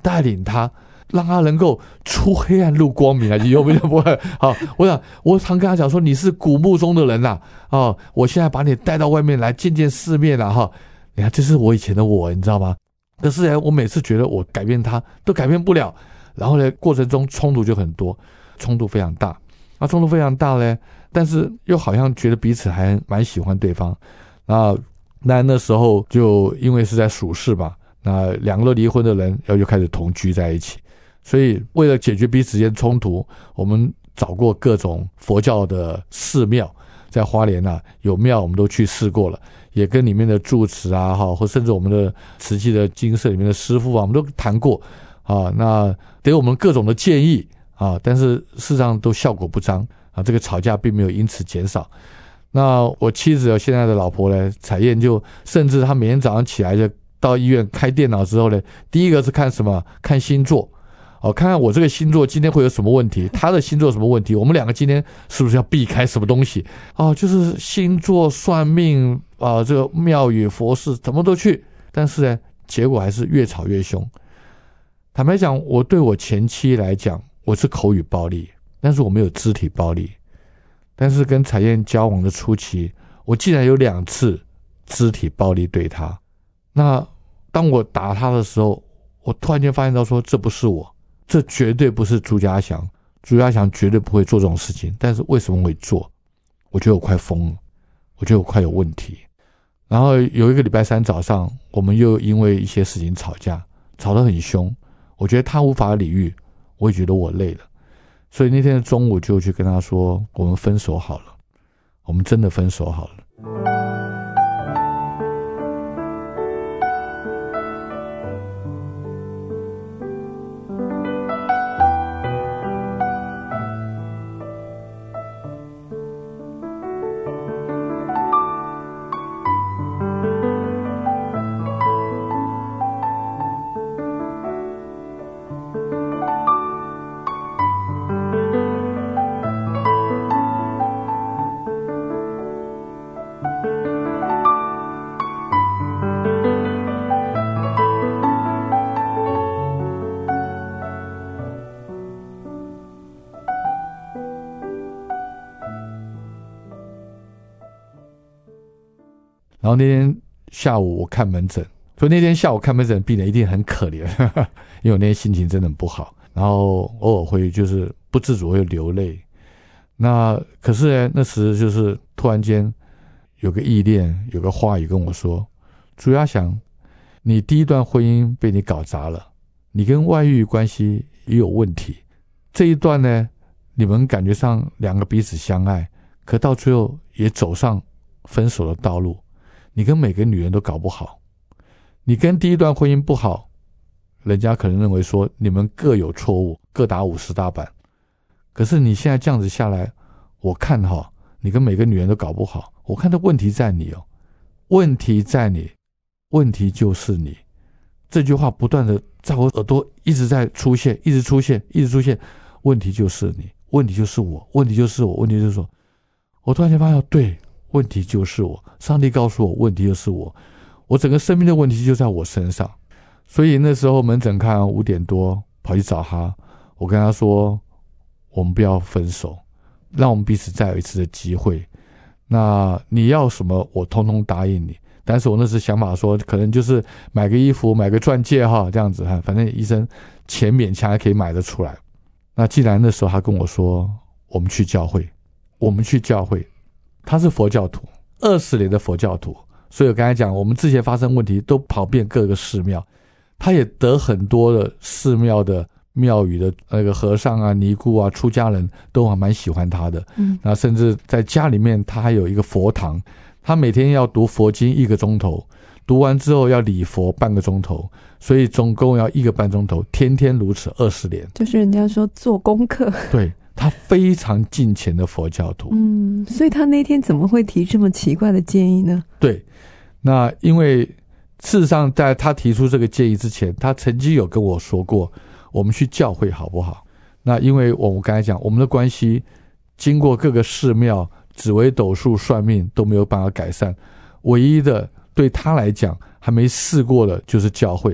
带领他，让他能够出黑暗入光明啊！有没有？不会。好，我常跟他讲说，你是古墓中的人呐，我现在把你带到外面来见见世面了哈。你看，这是我以前的我，你知道吗？可是呢，我每次觉得我改变他都改变不了，然后呢，过程中冲突就很多，冲突非常大。冲突非常大呢，但是又好像觉得彼此还蛮喜欢对方。那时候就因为是在属世嘛，那两个都离婚的人又开始同居在一起，所以为了解决彼此间冲突，我们找过各种佛教的寺庙，在花莲有庙我们都去试过了，也跟里面的住持啊，或甚至我们的慈济的精舍里面的师父我们都谈过那给我们各种的建议但是事实上都效果不彰这个吵架并没有因此减少。那我妻子现在的老婆呢，彩燕，就甚至她每天早上起来就到医院开电脑之后呢，第一个是看什么？看星座看看我这个星座今天会有什么问题，他的星座有什么问题，我们两个今天是不是要避开什么东西就是星座算命这个庙宇佛事怎么都去，但是呢结果还是越吵越凶。坦白讲，我对我前妻来讲，我是口语暴力，但是我没有肢体暴力。但是跟彩燕交往的初期，我竟然有2次肢体暴力对她。那当我打她的时候，我突然间发现到说，这不是我，这绝对不是朱家祥，朱家祥绝对不会做这种事情。但是为什么会做？我觉得我快疯了，我觉得我快有问题。然后有一个礼拜3早上，我们又因为一些事情吵架，吵得很凶。我觉得他无法理喻，我也觉得我累了。所以那天的中午就去跟他说，我们分手好了，我们真的分手好了。然后那天下午我看门诊，所以那天下午看门诊的病人一定很可怜因为我那天心情真的很不好，然后偶尔会就是不自主会流泪。那可是呢，那时就是突然间有个意念，有个话语跟我说，朱家祥，你第一段婚姻被你搞砸了，你跟外遇关系也有问题，这一段呢，你们感觉上两个彼此相爱，可到最后也走上分手的道路，你跟每个女人都搞不好。你跟第一段婚姻不好，人家可能认为说你们各有错误，各打50大板。可是你现在这样子下来，我看你跟每个女人都搞不好，我看的问题在你问题在你，问题就是你。这句话不断的在我耳朵一直在出现，一直出现，一直出现。问题就是你，问题就是我，问题就是我，问题就是我。我突然间发现，对，问题就是我。上帝告诉我，问题就是我。我整个生命的问题就在我身上。所以那时候门诊看5点多跑去找他，我跟他说，我们不要分手，让我们彼此再有一次的机会。那你要什么我通通答应你。但是我那时想法说，可能就是买个衣服，买个钻戒这样子，反正医生钱勉强还可以买得出来。那既然那时候他跟我说，我们去教会，我们去教会。他是佛教徒，20年的佛教徒，所以我刚才讲，我们之前发生问题都跑遍各个寺庙，他也得很多的寺庙的庙宇的那个和尚啊、尼姑啊、出家人都还蛮喜欢他的。那甚至在家里面他还有一个佛堂，他每天要读佛经1个钟头，读完之后要礼佛半个钟头，所以总共要1个半钟头，天天如此20年。 就是人家说做功课。 对，他非常敬虔的佛教徒。 所以他那天怎么会提这么奇怪的建议呢？ 对，那因为事实上在他提出这个建议之前，他曾经有跟我说过，我们去教会好不好？那因为我们刚才讲，我们的关系经过各个寺庙紫微斗数算命都没有办法改善，唯一的对他来讲还没试过的就是教会。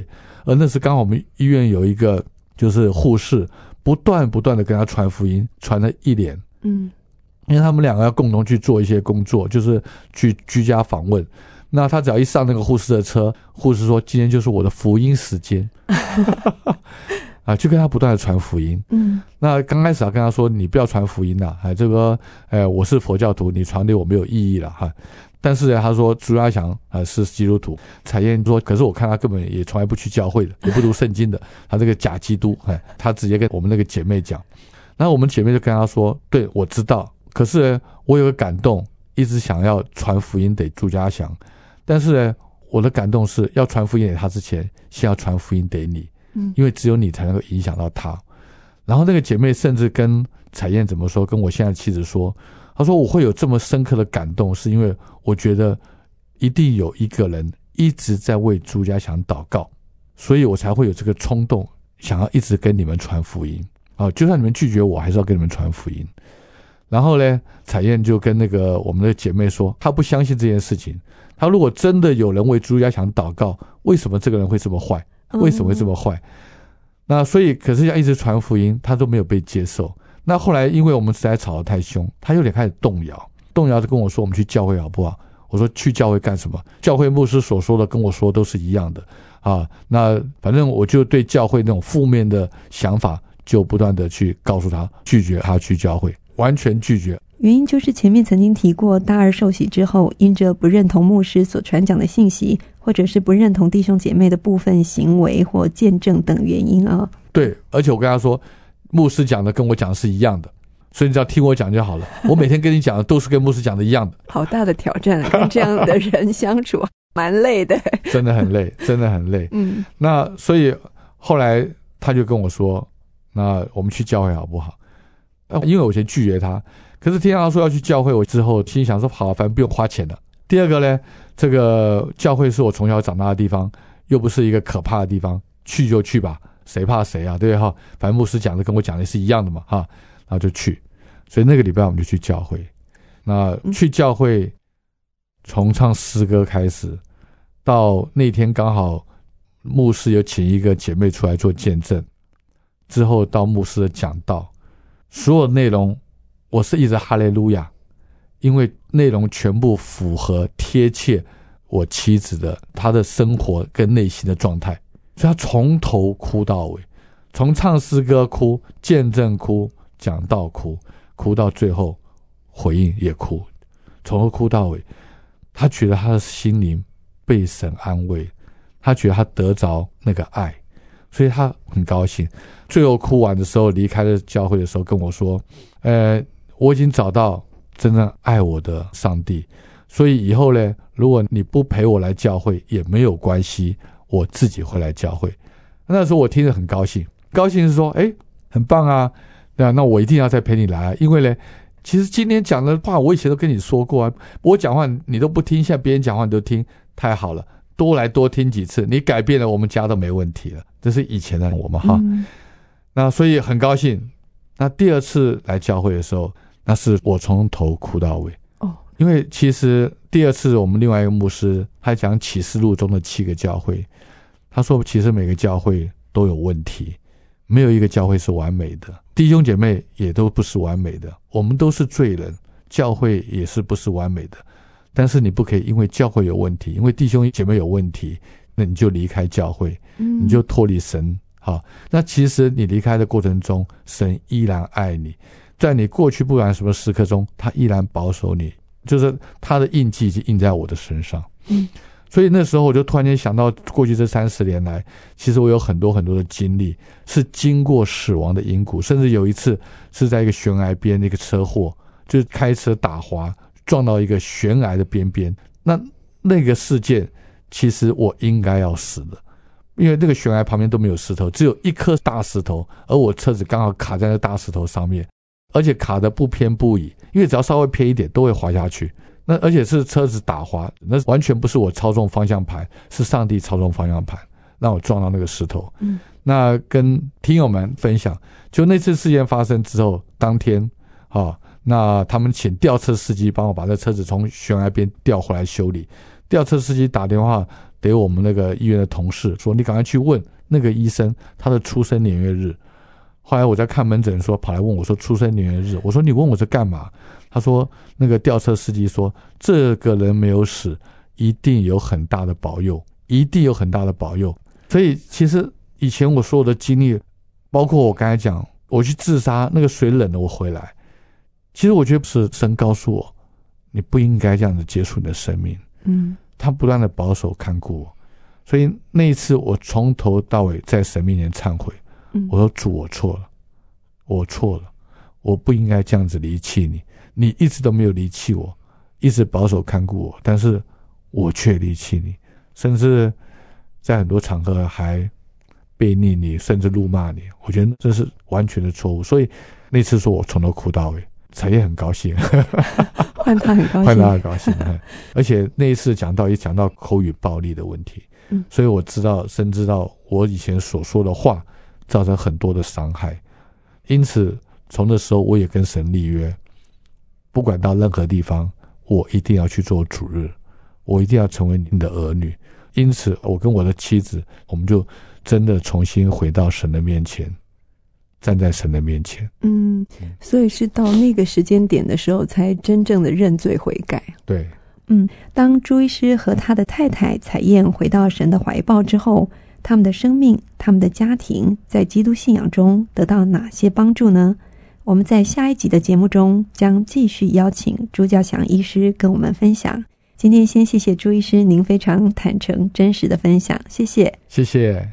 而那是刚好我们医院有一个就是护士不断的跟他传福音，传了1年。因为他们2个要共同去做一些工作，就是去居家访问。那他只要一上那个护士的车，护士说今天就是我的福音时间就跟他不断的传福音。那刚开始跟他说你不要传福音啦，这个我是佛教徒，你传给我没有意义了哈。但是他说朱家祥是基督徒，彩燕说可是我看他根本也从来不去教会的，也不读圣经的，他这个假基督。他直接跟我们那个姐妹讲，然后我们姐妹就跟他说，对，我知道，可是呢我有个感动，一直想要传福音给朱家祥，但是呢我的感动是要传福音给他之前先要传福音给你，因为只有你才能够影响到他。然后那个姐妹甚至跟彩燕怎么说，跟我现在的妻子说，她说我会有这么深刻的感动，是因为我觉得一定有一个人一直在为朱家祥祷告，所以我才会有这个冲动想要一直跟你们传福音就算你们拒绝我还是要跟你们传福音。然后呢彩燕就跟那个我们的姐妹说，她不相信这件事情，她如果真的有人为朱家祥祷告，为什么这个人会这么坏，为什么会这么坏？那所以可是要一直传福音，她都没有被接受。那后来因为我们实在吵得太凶，她有点开始动摇就跟我说，我们去教会好不好？我说去教会干什么？教会牧师所说的跟我说都是一样的那反正我就对教会那种负面的想法就不断的去告诉他，拒绝他去教会，完全拒绝。 原因就是前面曾经提过，大二受洗之后，因着不认同牧师所传讲的信息，或者是不认同弟兄姐妹的部分行为或见证等原因对，而且我跟他说，牧师讲的跟我讲的是一样的，所以你只要听我讲就好了。我每天跟你讲的都是跟牧师讲的一样的。 好大的挑战跟这样的人相处蛮累的。 真的很累，真的很累。那所以后来他就跟我说，那我们去教会好不好？因为我先拒绝他，可是听到他说要去教会，我之后心想说好，反正不用花钱了。第二个呢，这个教会是我从小长大的地方，又不是一个可怕的地方，去就去吧，谁怕谁啊，对不对哈？反正牧师讲的跟我讲的是一样的嘛然后就去。所以那个礼拜我们就去教会。那去教会从唱诗歌开始，到那天刚好牧师有请一个姐妹出来做见证，之后到牧师的讲道，所有内容我是一直哈利路亚，因为内容全部符合贴切我妻子的她的生活跟内心的状态，所以她从头哭到尾，从唱诗歌哭，见证哭，讲道哭，哭到最后回应也哭，从头哭到尾。她觉得她的心灵被神安慰，她觉得她得着那个爱，所以她很高兴。最后哭完的时候，离开了教会的时候跟我说，我已经找到真正爱我的上帝，所以以后呢，如果你不陪我来教会也没有关系，我自己会来教会。那时候我听着很高兴，高兴是说很棒啊，那我一定要再陪你来因为呢其实今天讲的话我以前都跟你说过啊，我讲话你都不听，现在别人讲话你都听，太好了，多来多听几次，你改变了我们家都没问题了。这是以前的我们那所以很高兴。那第二次来教会的时候，那是我从头哭到尾因为其实第二次我们另外一个牧师他讲启示录中的7个教会，他说其实每个教会都有问题，没有一个教会是完美的，弟兄姐妹也都不是完美的，我们都是罪人，教会也是不是完美的。但是你不可以因为教会有问题，因为弟兄姐妹有问题，那你就离开教会，你就脱离神那其实你离开的过程中，神依然爱你，在你过去不管什么时刻中，他依然保守你，就是他的印记已经印在我的身上所以那时候我就突然间想到，过去这30年来，其实我有很多很多的经历是经过死亡的阴谷，甚至有一次是在一个悬崖边的一个车祸，就是开车打滑撞到一个悬崖的边边，那个事件其实我应该要死的，因为那个悬崖旁边都没有石头，只有一颗大石头，而我车子刚好卡在那大石头上面，而且卡得不偏不倚，因为只要稍微偏一点都会滑下去。那而且是车子打滑，那完全不是我操纵方向盘，是上帝操纵方向盘让我撞到那个石头那跟听友们分享，就那次事件发生之后当天那他们请吊车司机帮我把这车子从悬崖边调回来修理。吊车司机打电话给我们那个医院的同事说，你赶快去问那个医生他的出生年月日。后来我在看门诊的时候跑来问我说出生年月日，我说你问我这干嘛？他说那个吊车司机说这个人没有死，一定有很大的保佑，一定有很大的保佑。所以其实以前我所有的经历，包括我刚才讲我去自杀，那个水冷了我回来，其实我觉得是神告诉我你不应该这样子结束你的生命。他不断的保守看顾我，所以那一次我从头到尾在神面前忏悔，我说主，我错了，我错了，我不应该这样子离弃你，你一直都没有离弃我，一直保守看顾我，但是我却离弃你，甚至在很多场合还背逆你，甚至辱骂你，我觉得这是完全的错误。所以那次说我从头哭到尾，才也很高兴换他很高兴， 换他很高兴而且那一次也讲到口语暴力的问题，所以我深知道我以前所说的话造成很多的伤害，因此从那时候我也跟神立约，不管到任何地方我一定要去做主日，我一定要成为你的儿女。因此我跟我的妻子，我们就真的重新回到神的面前，站在神的面前。 所以是到那个时间点的时候才真正的认罪悔改。 对。 当朱医师和他的太太彩燕回到神的怀抱之后，他们的生命，他们的家庭在基督信仰中得到哪些帮助呢？我们在下一集的节目中将继续邀请朱家祥医师跟我们分享。今天先谢谢朱医师您非常坦诚真实的分享，谢谢。 谢谢。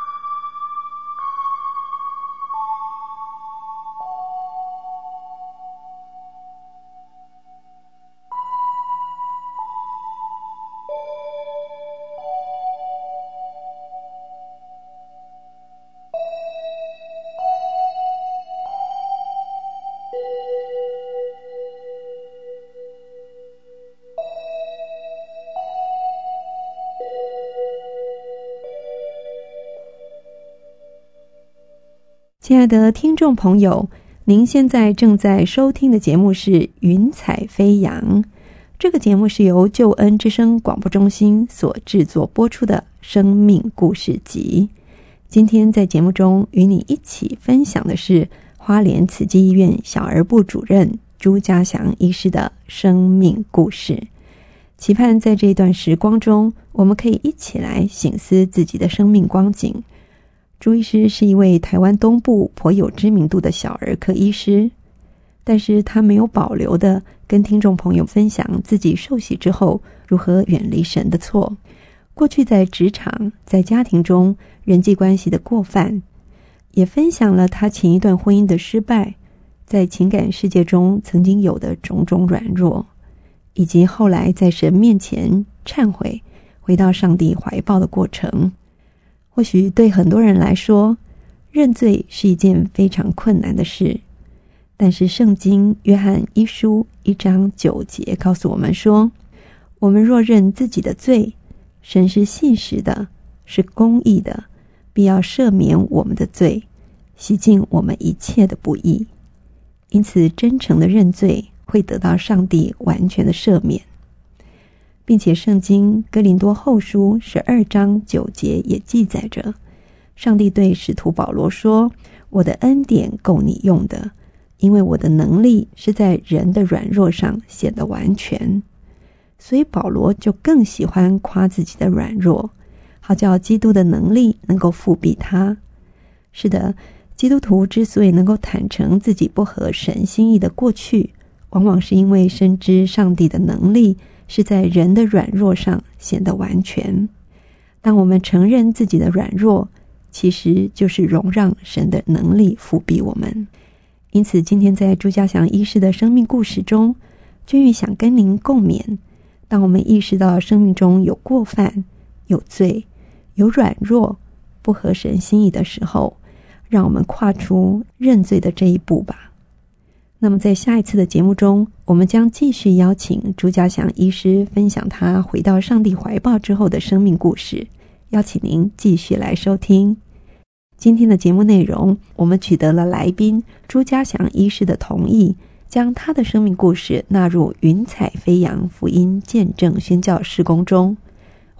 亲爱的听众朋友，您现在正在收听的节目是云彩飞扬，这个节目是由救恩之声广播中心所制作播出的生命故事集。今天在节目中与你一起分享的是花莲慈济医院小儿部主任朱家祥医师的生命故事。期盼在这段时光中，我们可以一起来省思自己的生命光景。朱医师是一位台湾东部颇有知名度的小儿科医师，但是他没有保留的跟听众朋友分享自己受洗之后如何远离神的错，过去在职场、在家庭中人际关系的过犯，也分享了他前一段婚姻的失败，在情感世界中曾经有的种种软弱，以及后来在神面前忏悔，回到上帝怀抱的过程。或许对很多人来说，认罪是一件非常困难的事，但是圣经约翰一书1章9节告诉我们说，我们若认自己的罪，神是信实的，是公义的，必要赦免我们的罪，洗净我们一切的不义。因此真诚的认罪会得到上帝完全的赦免，并且圣经哥林多后书12章9节也记载着，上帝对使徒保罗说，我的恩典够你用的，因为我的能力是在人的软弱上显得完全。所以保罗就更喜欢夸自己的软弱，好叫基督的能力能够覆庇他。是的，基督徒之所以能够坦诚自己不合神心意的过去，往往是因为深知上帝的能力是在人的软弱上显得完全。当我们承认自己的软弱，其实就是容让神的能力覆庇我们。因此今天在朱家祥医师的生命故事中，君玉想跟您共勉，当我们意识到生命中有过犯、有罪、有软弱、不合神心意的时候，让我们跨出认罪的这一步吧。那么在下一次的节目中，我们将继续邀请朱家祥医师分享他回到上帝怀抱之后的生命故事，邀请您继续来收听。今天的节目内容，我们取得了来宾朱家祥医师的同意，将他的生命故事纳入云彩飞扬福音见证宣教事工中。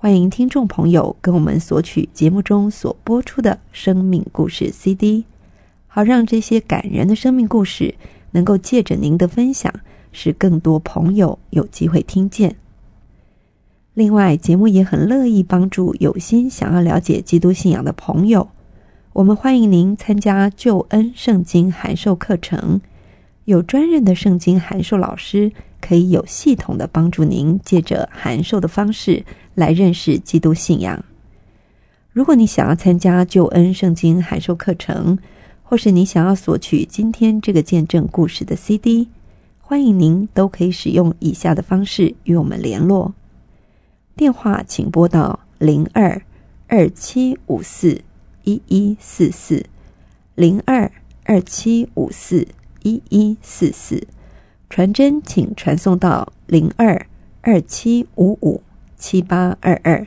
欢迎听众朋友跟我们索取节目中所播出的生命故事 CD， 好让这些感人的生命故事能够借着您的分享，使更多朋友有机会听见。另外，节目也很乐意帮助有心想要了解基督信仰的朋友。我们欢迎您参加救恩圣经函授课程，有专任的圣经函授老师可以有系统的帮助您借着函授的方式来认识基督信仰。如果你想要参加救恩圣经函授课程，或是你想要索取今天这个见证故事的 CD， 欢迎您都可以使用以下的方式与我们联络。电话请拨到02-2754-1144 02-2754-1144，传真请传送到02-2755-7822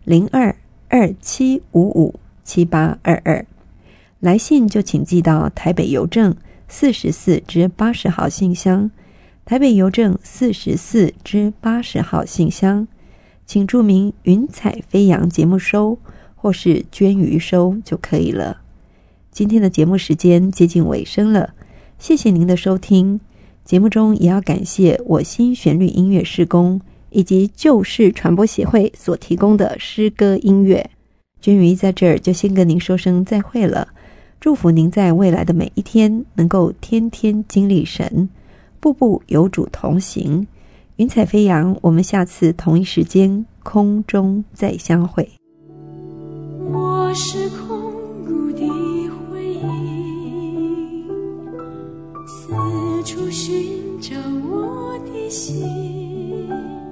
02-2755-7822，来信就请寄到台北邮政44-80号信箱，台北邮政44-80号信箱，请注明云彩飞扬节目收或是捐鱼收就可以了。今天的节目时间接近尾声了，谢谢您的收听。节目中也要感谢我心旋律音乐事工以及旧事传播协会所提供的诗歌音乐。娟瑜在这儿就先跟您说声再会了，祝福您在未来的每一天能够天天经历神，步步有主同行。云彩飞扬，我们下次同一时间空中再相会。 我是空谷的回忆，四处寻找我的心，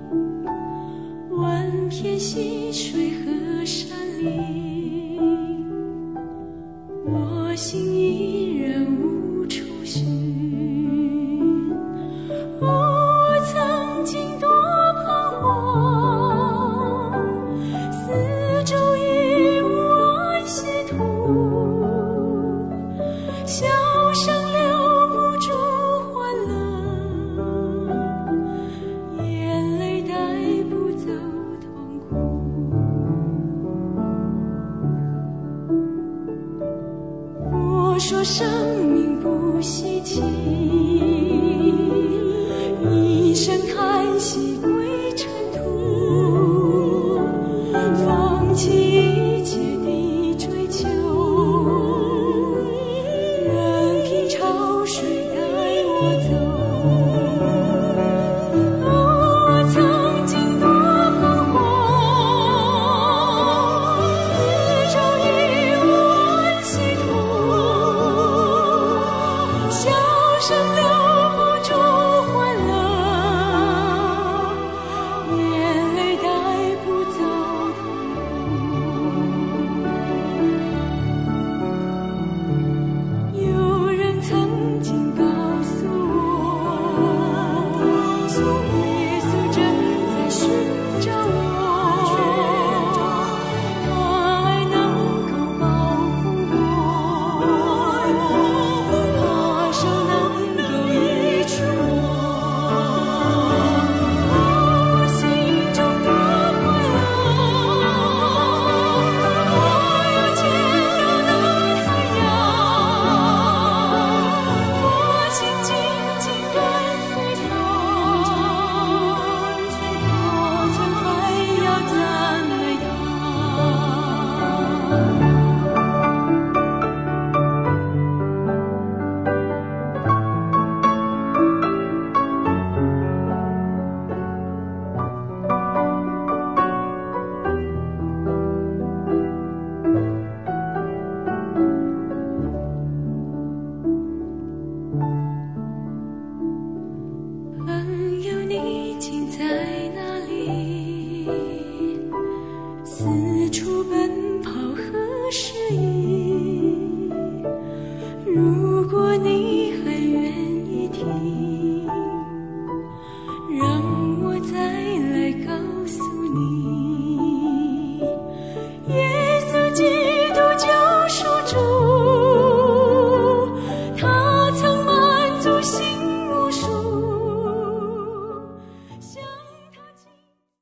万片溪水和山林，我心依然无处寻。我曾经多彷徨，四周已无安息土，笑声留不住欢乐，眼泪带不走痛苦。我说生命不稀奇，一声叹息归尘土，放弃一切的追求，任凭潮水带我走。我曾经多彷徨，四周已无安息土，笑声留不住欢乐，眼泪带不走痛苦。有人曾经告诉我，耶稣正在寻找我，他爱能够保护我，他手能够医治我。我心中多快乐，我又见到那太阳，我心紧紧跟随他，我曾还要赞美他。朋友，你竟在哪里？四处奔跑何时已？如果你还愿意听，让我再来告诉你，耶稣基督救赎主，他曾满足心无数。